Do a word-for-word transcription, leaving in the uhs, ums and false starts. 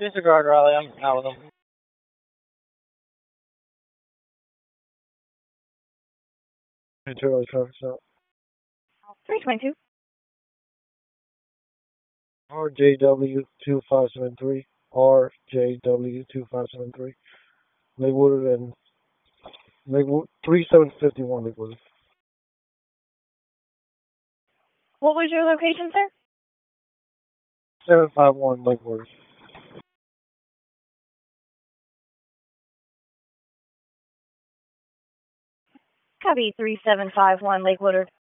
Disregard Raleigh. I'm out with them. Charlie Traffic Stop. three twenty-two. R J W two five seven three. R J W two five seven three. Lakewood and Lakewood three seven fifty one Lakewood. What was your location, sir? Seven five one Lakewood. Copy three seven five one Lakewood.